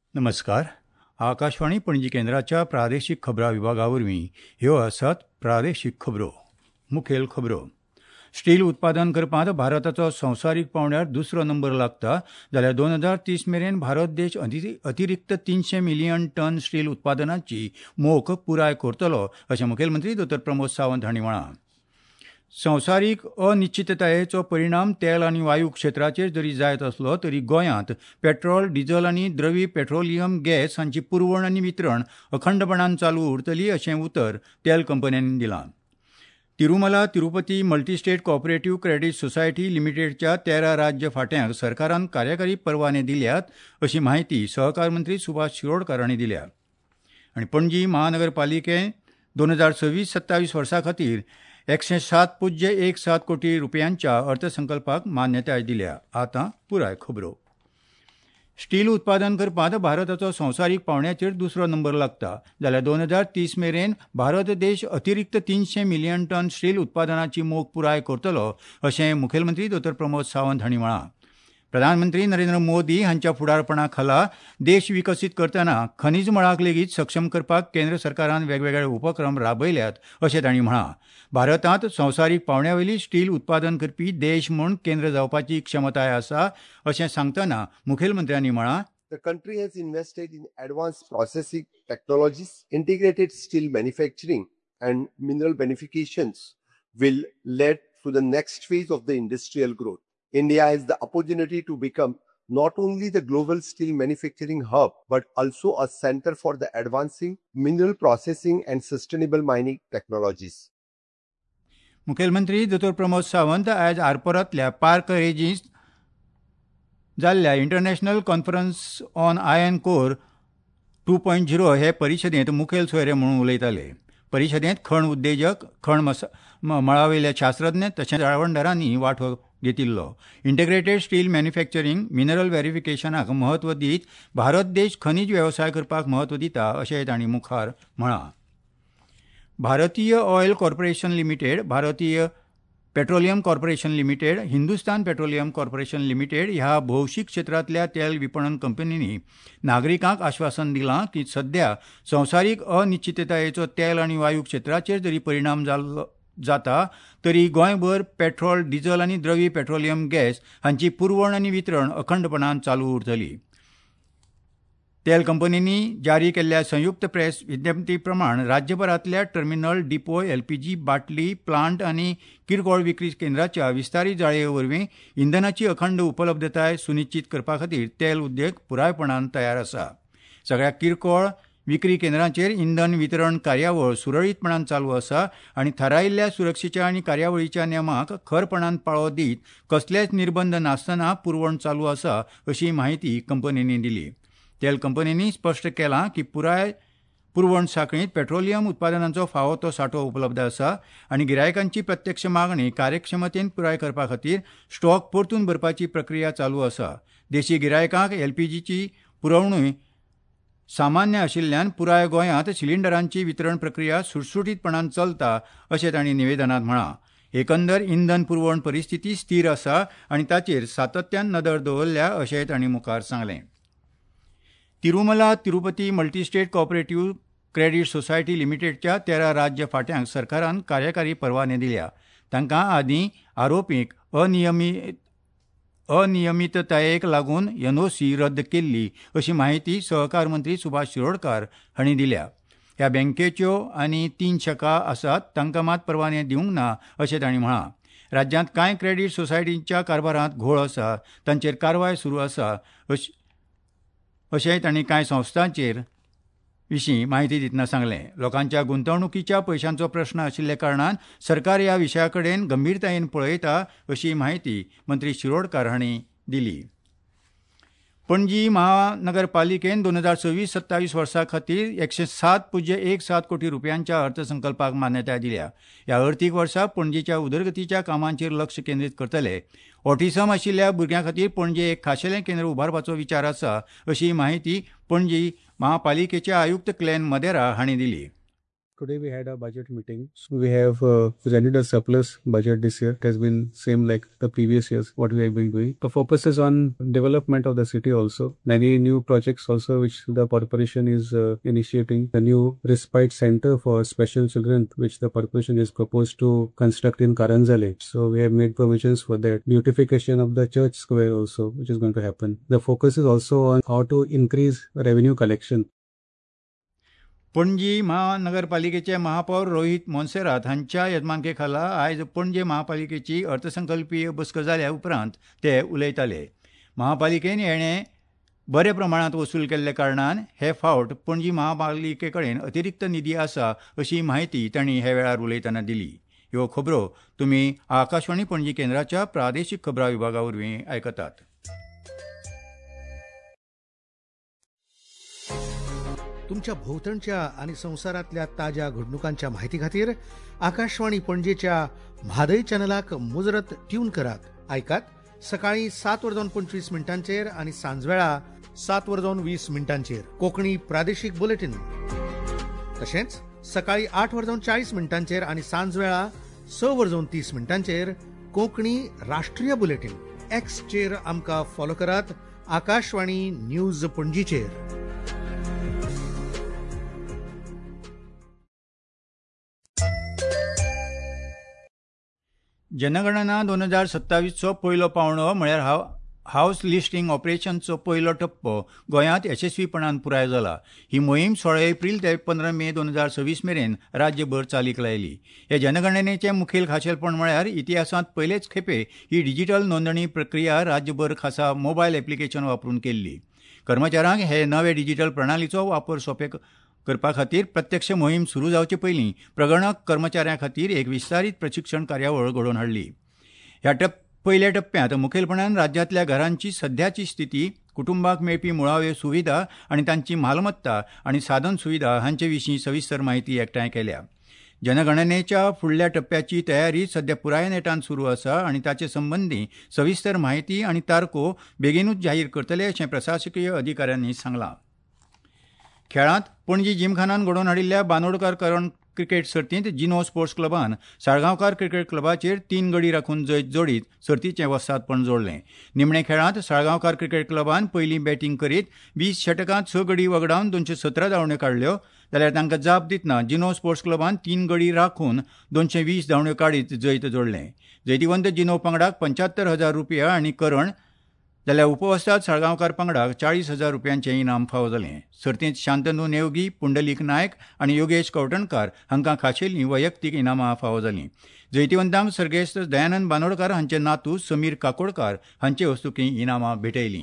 नमस्कार. आकाशवाणी पणजी केंद्राच्या प्रादेशीक खबरां विभागावरवीं ह्यो आसात प्रादेशीक खबरो. मुखेल खबरो. स्टील उत्पादन करपांत भारताचो संवसारीक पांवड्यार दुसरो नंबर लागता जाल्यार 2030 मेरेन भारत देश अतिरिक्त 300 मिलियन टन स्टील उत्पादनाची मोख पुराय करतलो अशें मुखेलमंत्री डॉ. प्रमोद सावंत हांणी म्हळां. संवसारीक अनिश्चिततायेचो परिणाम तेल आनी वायू क्षेत्राचेर जरी जायत आसलो तरी गोंयांत पेट्रोल, डिझल आनी द्रवी पेट्रोलियम गॅस हांची पुरवण आनी वितरण अखंडपणान चालू उरतली अशें उतर तेल कंपन्यांनी दिलां. Tirumala Tirupati multistate cooperative credit society लिमिटेडच्या 13 राज्य फांट्यांक सरकारान कार्यकारी परवाने दिल्यात अशी माहिती सहकार मंत्री सुभाष शिरोडकार हांणी दिल्या. आनी पणजी महानगरपालिकेन 2026-27 वर्सा खातीर 107.17 कोटी रुपयांच्या अर्थसंकल्पाक मान्यताय दिल्या. आतां पुराय खबरो. स्टील उत्पादन करपांत भारताचो संवसारीक पांवड्याचेर दुसरो नंबर लागता जाल्यार 2030 मेरेन भारत देश अतिरिक्त 300 मिलियन टन स्टील उत्पादनाची मोख पुराय करतलो अशें मुखेलमंत्री डॉ. प्रमोद सावंत हांणी म्हळां. प्रधानमंत्री नरेंद्र मोदी हांच्या फुडारपणा खाला देश विकसीत करतना खनिज मळाक लेगीत सक्षम करपाक केंद्र सरकारान वेगवेगळे उपक्रम राबयल्यात अशें तांणी म्हळां. भारतांत संवसारीक पांवड्यावयली स्टील उत्पादन करपी देश म्हूण केंद्र जावपाची क्षमताय आसा अशें सांगतना मुखेलमंत्र्यांनी म्हळां. The country has invested in advanced processing technologies, integrated steel manufacturing and mineral beneficiations will lead to the next phase of the industrial growth. India has the opportunity to become not only the global steel manufacturing hub, but also a center for the advancing mineral processing and sustainable mining technologies. मुखेलमंत्री डॉ. प्रमोद सावंत आयज आरपोरांतल्या park रेजींत जाल्ल्या international conference on iron ore 2.0 हे परिशदेंत मुखेल सोयरे म्हणून उलयताले. परिशदेंत खण उद्देजक, खण मळावयले शास्त्रज्ञ तशेंच जाळवणदारांनी वांटो घेतिल्लो. इंटिग्रेटेड स्टील मॅन्युफॅक्चरिंग, मिनरल व्हेरिफिकेशनाक म्हत्व दीत भारत देश खनीज वेवसाय करपाक म्हत्व दिता अशेंय तांणी मुखार म्हळां. भारतीय ऑयल कॉर्पोरेशन लिमिटेड, भारतीय petroleum corporation limited, Hindustan petroleum corporation limited ह्या भौशीक क्षेत्रांतल्या तेल विपणन कंपनींनी नागरिकांक आश्वासन दिलां की सध्या संवसारीक अनिश्चिततायेचो तेल आनी वायू क्षेत्राचेर जरी परिणाम जाता तरी गोंयभर पेट्रोल, डिझल आनी द्रवी पेट्रोलियम गॅस हांची पुरवण आनी वितरण अखंडपणान चालू उरतली. तेल कंपनींनी जारी केल्ल्या संयुक्त प्रेस विज्ञप्ती प्रमाण राज्यभरांतल्या टर्मिनल, डिपो, एलपीजी बाटली प्लांट आनी किरकोळ विक्री केंद्राच्या विस्तारीत जाळये वरवीं इंधनाची अखंड उपलब्धताय सुनिश्चित करपा खातीर तेल उद्देग पुरायपणान तयार आसा. सगळ्या किरकोळ विक्री केंद्रांचेर इंधन वितरण कार्यावळ सुरळीतपणान चालू आसा आनी थारायिल्ल्या सुरक्षेच्या आनी कार्यावळीच्या नेमाक खरपणान पाळो दीत कसलेच निर्बंध नासतना पुरवण चालू आसा अशी माहिती कंपनींनी दिली. तेल कंपनींनी स्पश्ट केलां की पुराय पुरवण साखळींत पेट्रोलियम उत्पादनांचो फावो तो सांठो उपलब्ध आसा आनी गिरायकांची प्रत्यक्ष मागणी कार्यक्षमतेन पुराय करपा खातीर स्टॉक परतून भरपाची प्रक्रिया चालू आसा. देशी गिरायकांक एलपीजीची पुरवणूय सामान्य आशिल्ल्यान पुराय गोंयांत सिलिंडरांची वितरण प्रक्रिया सुटसुटीतपणान चलता अशें तांणी निवेदनांत म्हळां. एकंदर इंधन पुरवण परिस्थिती स्थिर आसा आनी ताचेर सातत्यान नदर दवरल्या अशेंय तांणी मुखार सांगलें. Tirumala Tirupati multistate cooperative credit society लिमिटेडच्या 13 राज्य फांट्यांक सरकारान कार्यकारी परवाने दिल्या. तांकां आदीं आरोपींक अनियमीततायेक लागून एनओसी रद्द केल्ली अशी माहिती सहकार मंत्री सुभाष शिरोडकार हांणी दिल्या. ह्या बँकेच्यो आनी 3 शाखा आसात, तांकां मात परवाने दिवंक ना अशें तांणी म्हळां. राज्यांत कांय क्रेडीट सोसायटींच्या कारभारांत घोळ आसा, तांचेर कारवाय सुरू आसा अशेंय तांणी कांय संस्थांचेर विशीं माहिती दितना सांगलें. लोकांच्या गुंतवणुकीच्या पयशांचो प्रस्न आशिल्ल्या कारणान सरकार ह्या विशया कडेन गंभीरतायेन पळयता अशी माहिती मंत्री शिरोडकार हांणी दिली. पणजी महानगरपालिकेन 2026-27 वर्सा खातीर 107.17 कोटी रुपयांच्या अर्थसंकल्पाक मान्यताय दिल्या. ह्या अर्थीक वर्सा पणजीच्या उदरगतीच्या कामांचेर लक्ष केंद्रीत करतले. ऑटिझम आशिल्ल्या भुरग्यां खातीर पणजे एक खाशेलें केंद्र उबारपाचो विचार आसा अशी माहिती पणजी महापालिकेचे आयुक्त क्लेन मदेरा हांणी दिली. Today we had a budget meeting. So we have presented a surplus budget this year. It has been same like the previous years, what we have been doing. The focus is on development of the city also. Many new projects also which the corporation is initiating. The new respite center for special children which the corporation is proposed to construct in Karanjale. So we have made provisions for that. Beautification of the church square also which is going to happen. The focus is also on how to increase revenue collection. Panaji महानगरपालिकेचे महापौर रोहित मोन्सेरात हांच्या येजमानके खाला आयज पणजे महापालिकेची अर्थसंकल्पीय बसक जाल्या उपरांत ते उलयताले. महापालिकेन येणे बरे प्रमाणात वसूल केल्ले कारणान हे फावट पणजी महापालिके कडेन अतिरिक्त निधी आसा अशी माहिती तांणी हे वेळार उलयतना दिली. ह्यो खबरो तुमी आकाशवाणी पणजी केंद्राच्या प्रादेशीक खबरां विभागा वरवीं आयकतात. तुमच्या भोवतणच्या आणि संवसारांतल्या ताज्या घडणुकांच्या म्हायती खातीर आकाशवाणी पणजेच्या म्हादय चॅनलाक मुजरत ट्यून करात. आयकात सकाळी 7:25 आणि सांजवेळा 7:20 कोंकणी प्रादेशीक बुलेटिन. तशेंच सकाळी 8:40 आणि सांजवेळा 6:30 कोंकणी राष्ट्रीय बुलेटिन. एक्सचेर आमकां फॉलो करात. आकाशवाणी न्यूज पणजीचेर. जनगणना 2027चो पयलो पावणो म्हळ्यार हावस लिस्टिंग ऑपरेशनचो पयलो टप्पो गोंयांत यशस्वीपणान पुराय जाला. ही मोहीम 16 एप्रिल ते 15 मे 2026 मेरेन राज्यभर चालीक लायली. हे जनगणनेचे मुखेल खाशेलपण म्हळ्यार इतिहासांत पयलेच खेपे ही डिजिटल नोंदणी प्रक्रिया राज्यभर खासा मोबायल एप्लिकेशन वापरून केल्ली. कर्मचाऱ्यांक हे नवे डिजिटल प्रणालीचो वापर सोंपे करपा खातीर प्रत्यक्ष मोहीम सुरू जावचे पयलीं प्रगणक कर्मचाऱ्यां खातीर एक विस्तारीत प्रशिक्षण कार्यावळ घडोवन हाडली. ह्या पयल्या टप्प्यांत मुखेलपणान राज्यांतल्या घरांची सध्याची स्थिती, कुटुंबाक मेळपी मुळाव्यो सुविधा आनी तांची मालमत्ता आनी साधन सुविधा हांचे विशीं सविस्तर माहिती एकठांय केल्या. जनगणनेच्या फुडल्या टप्प्याची तयारी सध्या पुराय नेटान सुरू आसा आनी ताचे संबंदी सविस्तर माहिती आनी तारखो बेगीनूच जाहीर करतले अशें प्रशासकीय अधिकाऱ्यांनी सांगलां. खेळांत पणजी जिमखानान घडोवन हाडिल्ल्या बांदोडकार करण क्रिकेट सर्तींत जिनो स्पोर्ट्स क्लबान साळगांवकार क्रिकेट क्लबाचेर 3 गडी राखून जैत जोडीत सर्तीचें वस्तादपण जोडलें. निमणे खेळांत साळगांवकार क्रिकेट क्लबान पयलीं बॅटिंग करीत 20 षटकांत 6 गडी वगडावन 217 धांवड्यो काडल्यो जाल्यार तांकां जाप दितना जिनो स्पोर्ट्स क्लबान 3 गडी राखून 220 धांवड्यो काडीत जैत जोडलें. जैतिवंत जिनो पंगडाक 75,000 रुपया आनी करण जाल्यार उपवस्ताद साळगांवकार पंगडाक 40,000 रुपयांचें इनाम फावो जालें. सर्तींत शांतनू नेवगी, पुंडलीक नायक आनी योगेश कवटणकार हांकां खाशेलीं वैयक्तीक इनामां फावो जालीं. जैतिवंतांक सर्गेस्त दयानंद बांदोडकार हांचे नातू समीर काकोडकार हांचे वस्तुकीं इनामां भेटयलीं.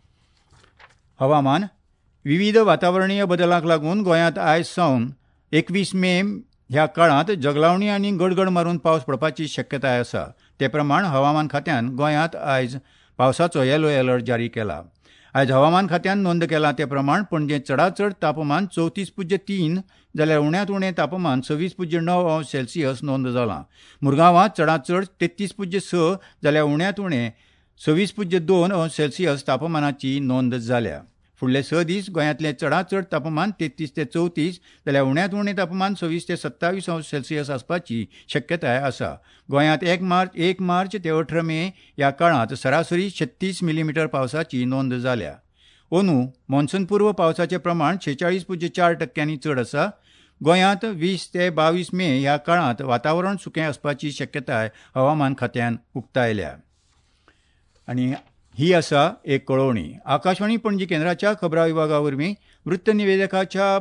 हवामान. विविध वातावरणीय बदलांक लागून गोंयांत आयज सावन 21 मे ह्या काळांत जगलावणी आनी गडगड मारून पावस पडपाची शक्यताय आसा. ते प्रमाण हवामान खात्यान गोंयांत आयज पावसाचो येलो अलर्ट जारी केला. आयज हवामान खात्यान नोंद केला ते प्रमाण पणजेंत चडाचड तापमान 34.3 जाल्यार उण्यांत उणें तापमान 26.9 अंश सेल्सियस नोंद जालां. मुरगांवांत चडाचड 33.6 जाल्यार उण्यांत उणें 26.2 अंश सेल्सियस तापमानाची नोंद जाल्या. फुडले 6 दीस गोंयांतलें चडाचड तापमान 33 ते 34 जाल्यार उण्यांत उणें तापमान 26 ते 27 अंश सेल्सियस आसपाची शक्यताय आसा. गोंयांत 1 मार्च ते 18 मे ह्या काळांत सरासरी 36 मिलीमीटर पावसाची नोंद जाल्या. अंदू मॉन्सून पूर्व पावसाचें प्रमाण 46.4% चड आसा. गोंयांत 20 ते 22 मे ह्या काळांत वातावरण सुकें आसपाची शक्यताय हवामान खात्यान उक्तायल्या. आनी ही आसा एक कळोवणी. आकाशवाणी पणजी केंद्राच्या खबरां विभागा वरवीं वृत्त निवेदकाच्या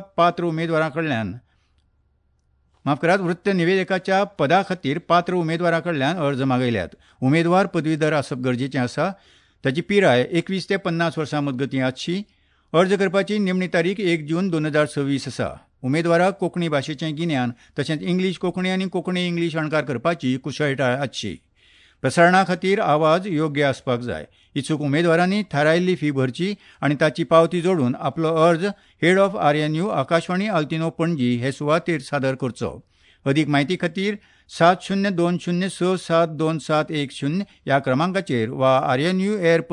पदा खातीर पात्र उमेदवारा कडल्यान अर्ज मागयल्यात. उमेदवार पदवीधर आसप गरजेचें आसा. ताची पिराय 21 ते 50 वर्सां मजगतीं आसची. अर्ज करपाची निमणी तारीख 1 जून 2026 आसा. उमेदवाराक कोंकणी भाशेचें गिन्यान तशेंच इंग्लीश कोंकणी आनी कोंकणी इंग्लीश अणकार करपाची कुशळटाय आसची. प्रसारणा खातीर आवाज योग्य आसपाक जाय. इच्छूक उमेदवारांनी थारायिल्ली फी भरची आनी ताची पावती जोडून आपलो अर्ज हेड ऑफ RNU आकाशवाणी अल्तिनो पणजी हे सुवातेर सादर करचो. अदीक म्हायती खातीर 7020672710 ह्या क्रमांकाचेर वा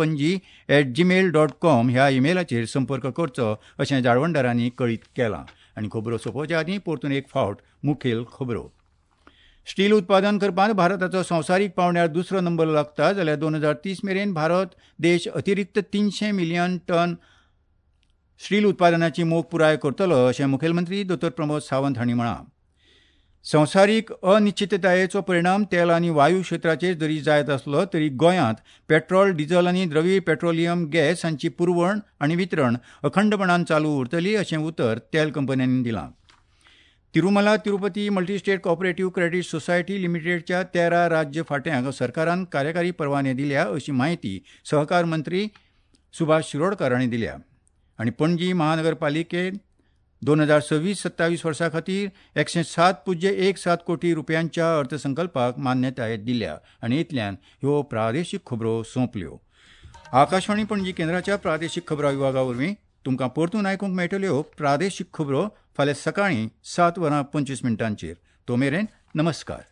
rnuairpanji@gmail.com ह्या इमेलाचेर संपर्क करचो अशें जाळवणदारांनी कळीत केलां. आनी खबरो सोंपोवचे आदीं परतून एक फावट मुखेल खबरो. स्टील उत्पादन करपात भारताचो संवसारीक पांवड्यार दुसरो नंबर लागता जाल्यार 2030 मेरेन भारत देश अतिरिक्त 300 मिलियन टन स्टील उत्पादनाची मोख पुराय करतलो अशें मुखेलमंत्री दोतोर प्रमोद सावंत हांणी म्हळां. संवसारीक अनिश्चिततायेचो परिणाम तेल आनी वायू क्षेत्राचेर जरी जायत आसलो तरी गोंयांत पेट्रोल डिझेल आनी द्रवी पेट्रोलियम गॅस हांची पुरवण आनी वितरण अखंडपणान चालू उरतली अशें उतर तेल कंपन्यांनी दिलां. Tirumala Tirupati multistate cooperative credit society लिमिटेडच्या 13 राज्य फांट्यांक सरकारान कार्यकारी परवाने दिल्या अशी माहिती सहकार मंत्री सुभाष शिरोडकार हांणी दिल्या. आनी पणजी महानगरपालिकेन 2026-27 वर्सा खातीर 107.17 कोटी रुपयांच्या अर्थसंकल्पाक मान्यताय दिल्या. आनी इतल्यान ह्यो प्रादेशीक खबरो सोंपल्यो. आकाशवाणी पणजी केंद्राच्या प्रादेशीक खबरां विभागा वरवीं तुमकां परतून आयकूंक मेळटल्यो प्रादेशीक खबरो फाल्यां सकाळीं 7:25 तो मेरेन नमस्कार.